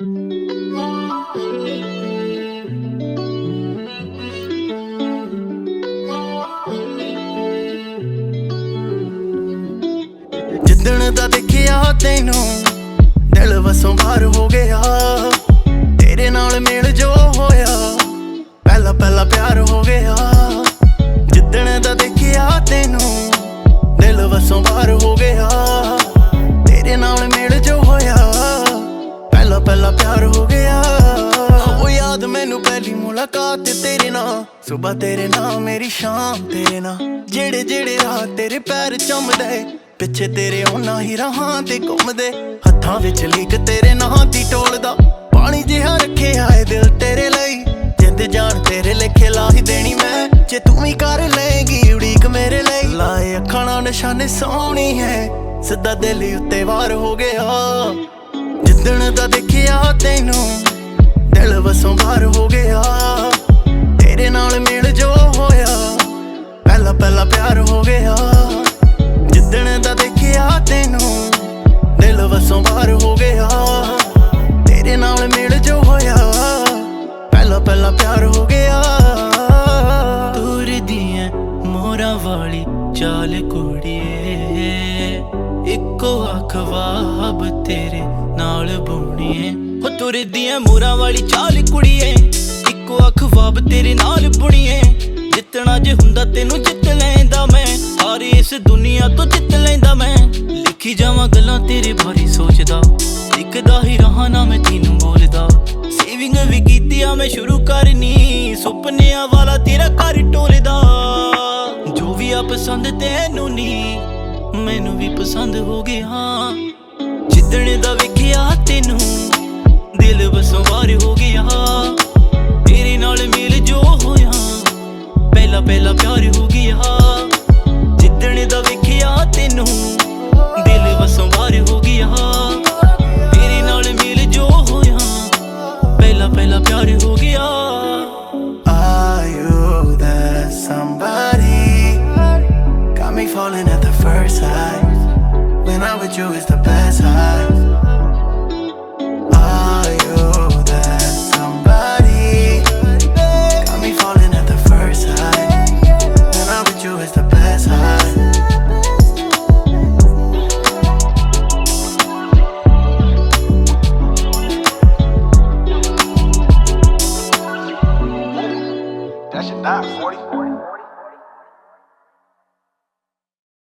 ਜਿੱਦਣ ਦਾ ਦੇਖਿਆ ਤੈਨੂੰ ਦਿਲ ਵਸੋਂ ਬਾਹਰ ਹੋ ਗਿਆ। ਤੇਰੇ ਨਾਲ ਮੇਲ ਜੋ ਹੋਇਆ ਪਹਿਲਾ ਪਹਿਲਾ ਪਿਆਰ ਹੋ ਗਿਆ। ਜਿੱਦਣ ਦਾ ਦੇਖਿਆ ਤੈਨੂੰ ਦਿਲ ਵਸੋਂ ਬਾਹਰ ਹੋ ਗਿਆ। ਤੇਰੇ ਨਾਲ ਮੇਲ ਜੋ ਹੋਇਆ ਪਹਿਲਾ ਪਹਿਲਾ ਪਿਆਰ ਹੋ ਗਿਆ। ਉਹ ਯਾਦ ਮੈਨੂੰ ਪਹਿਲੀ ਮੁਲਾਕਾਤ ਤੇਰੇ ਨਾਲ, ਸੁਬਹ ਤੇਰੇ ਨਾਲ ਮੇਰੀ ਸ਼ਾਮ ਤੇਰੇ ਨਾਲ। ਜਿਹੜੇ ਜਿਹੜੇ ਰਾਹ ਤੇਰੇ ਪੈਰ ਚੁੰਮਦੇ ਪਿੱਛੇ ਤੇਰੇ ਉਹਨਾਂ ਹੀ ਰਾਹਾਂ ਤੇ ਘੁੰਮਦੇ। ਹੱਥਾਂ ਵਿੱਚ ਲੀਕ ਤੇਰੇ ਨਾਂ ਦੀ ਟੋਲਦਾ, ਪਾਣੀ ਜਿਹਾ ਰੱਖਿਆ ਏ ਦਿਲ ਤੇਰੇ ਲਈ। ਜਿੰਦ ਜਾਨ ਤੇਰੇ ਲੇਖੇ ਲਾ ਹੀ ਦੇਣੀ ਮੈਂ, ਜੇ ਤੂੰ ਵੀ ਕਰ ਲਏਗੀ ਉਡੀਕ ਮੇਰੇ ਲਈ। ਲਾਏ ਅੱਖਾਂ ਨਾਲ ਨਿਸ਼ਾਨੇ ਸੋਹਣੀ ਹੈ, ਸਿੱਧਾ ਦਿਲ ਉੱਤੇ ਵਾਰ ਹੋ ਗਿਆ। ਜਿੱਦਣ ਦਾ ਦੇਖਿਆ ਤੈਨੂੰ ਦਿਲ ਵਸੋਂ ਬਾਹਰ ਹੋ ਗਿਆ। ਤੇਰੇ ਨਾਲ ਮੇਲ ਜੋ ਹੋਇਆ ਪਹਿਲਾ ਪਹਿਲਾ ਪਿਆਰ ਹੋ ਗਿਆ। ਜਿੱਦਣ ਦਾ ਦੇਖਿਆ ਤੈਨੂੰ ਦਿਲ ਵਸੋਂ ਬਾਹਰ ਹੋ ਗਿਆ। ਤੇਰੇ ਨਾਲ ਮੇਲ ਜੋ ਹੋਇਆ ਪਹਿਲਾ ਪਹਿਲਾ ਪਿਆਰ ਹੋ ਗਿਆ। ਤੁਰਦੀ ਐ ਮੋਰਾਂ ਵਾਲੀ ਚਾਲ ਕੁੜੀਏ, ਇੱਕੋ ਅਖਵਾਬ ਤੇਰੇ ਨਾਲ ਬੁਣੀਏ। ਹੋ ਤੁਰਦੀ ਐ ਮੋਰਾਂ ਵਾਲੀ ਚਾਲ ਕੁੜੀਏ, ਇੱਕੋ ਅਖਵਾਬ ਤੇਰੇ ਨਾਲ ਬੁਣੀਏ। ਜਿੱਤਣਾ ਜੇ ਹੁੰਦਾ ਤੈਨੂੰ ਜਿੱਤ ਲੈਂਦਾ ਮੈਂ, ਸਾਰੀ ਇਸ ਦੁਨੀਆ ਤੋਂ ਜਿੱਤ ਲੈਂਦਾ ਮੈਂ। ਲਿਖੀ ਜਾਵਾਂ ਗੱਲਾਂ ਤੇਰੇ ਬਾਰੇ ਸੋਚਦਾ, ਲਿਖਦਾ ਹੀ ਰਹਾ ਨਾ ਮੈਂ ਤੈਨੂੰ ਬੋਲਦਾ। ਸੇਵਿੰਗ ਵੀ ਕੀਤੀ ਆ ਮੈਂ ਸ਼ੁਰੂ ਕਰਨੀ, ਸੁਪਨਿਆਂ ਵਾਲਾ ਤੇਰਾ ਘਰ ਟੋਲਦਾ। ਜੋ ਵੀ ਆ ਪਸੰਦ ਤੈਨੂੰ ਨੀ ਮੈਨੂੰ ਵੀ ਪਸੰਦ ਹੋ ਗਿਆ। ਜਿੱਦਣ ਦਾ ਵੇਖਿਆ ਤੈਨੂੰ ਦਿਲ ਵਸੋਂ ਬਾਹਰ ਹੋ ਗਿਆ। ਤੇਰੇ ਨਾਲ ਮੇਲ ਜੋ ਹੋਇਆ ਪਹਿਲਾ ਪਹਿਲਾ ਪਿਆਰ ਹੋ ਗਿਆ। ਜਿੱਦਣ ਦਾ ਵੇਖਿਆ ਤੈਨੂੰ ਦਿਲ ਵਸੋਂ ਬਾਹਰ ਹੋ ਗਿਆ। ਤੇਰੇ ਨਾਲ ਮੇਲ ਜੋ ਹੋਇਆ ਪਹਿਲਾ ਪਹਿਲਾ ਪਿਆਰ ਹੋ ਗਿਆ। Are you that somebody? Got me falling at the first sight. When I'm with you it's the best high.